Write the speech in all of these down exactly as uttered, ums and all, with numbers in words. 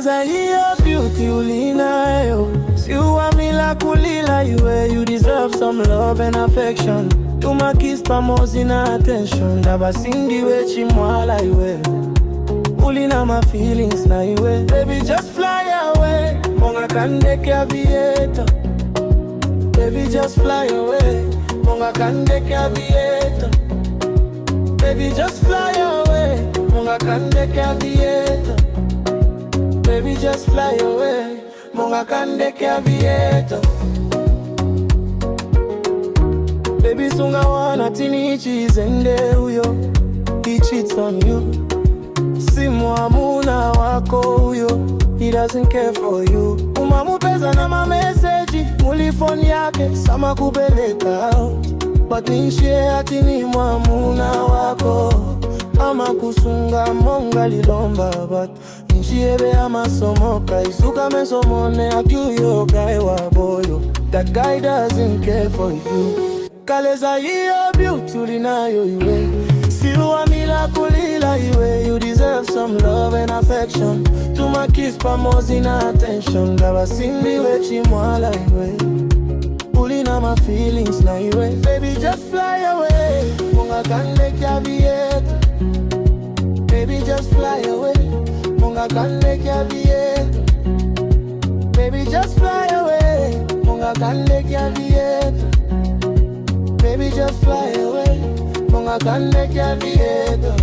Kaleza hiyo beauty ulinayo, si uamila kulila iwe. You deserve some love and affection. Tuma kiss pamozi na attention. Dabasindi we chimwala iwe. Ulina my feelings na iwe. Baby just fly away, monga kandeke aviator. Baby just fly away, monga kandeke aviator. Baby just fly away, monga kandeke aviator. Baby just fly away, monga kandeke aviator. Baby sunga wana tini chizende uyo. He cheats on you. Simu amuna wako uyo. He doesn't care for you. Umamupeza na ma message muli phone yake sama kubeleka out. But nishie ati ni mwamuna wako. Ama kusunga monga lilomba. But nishie be ama somoka. Isuka mesomone akiuyo guy waboyo. That guy doesn't care for you. Kaleza hiyo beauty ulinayo iwe. Si uamila kulila iwe. You deserve some love and affection. Tuma kiss pamozi na attention. Dabasindi we chimwala iwe. Ulina my feelings na iwe. Baby just fly away, monga kandeke aviator. Baby just fly away, monga kandeke aviator. Baby just fly away, monga kandeke aviator. Baby just fly away, monga kandeke aviator.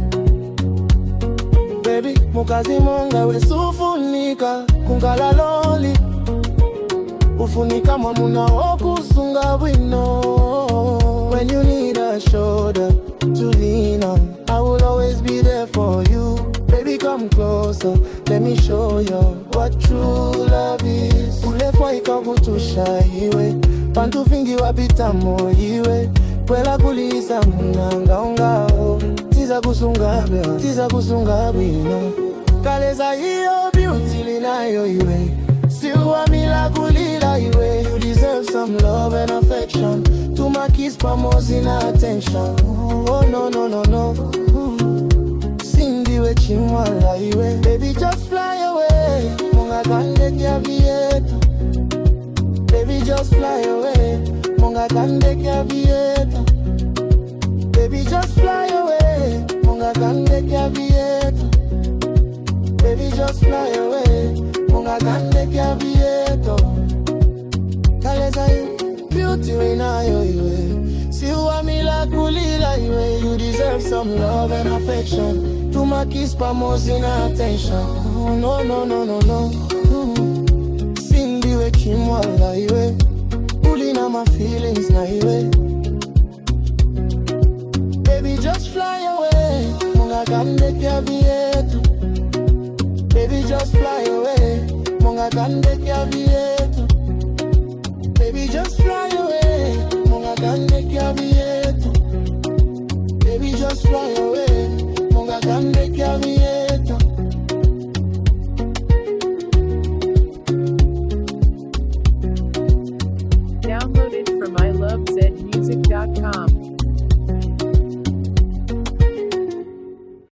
Baby mukazi monga we sufunika kungala loli. Ufunika mwamuna okusunga wino. When you need a shoulder to lean on, I will always be there for you. Baby come closer, let me show you what true love is. Ulefwa ikakutusha iwe, pantu fingi wapita moiwe. Kwela kulisa munanga ongao, tiza kusunga bia, tiza kusunga wino. Kaleza hiyo beauty linayo iwe. Si uamila kulila iwe. You deserve some love and affection. Tuma kiss pamozi na attention. Oh no no no no. Sindi we chimwala iwe. Baby just fly away, monga kandeke aviator. Baby just fly away, monga kandeke aviator. Baby just fly away, monga kandeke aviator. Baby just fly away, monga kandeke aviator. Kaleza hiyo beauty inayo iwe. Si uamila kulila iwe. You deserve some love and affection. Tuma kiss pamozi na attention. Oh, no no no no no. Sindi we chimwala iwe.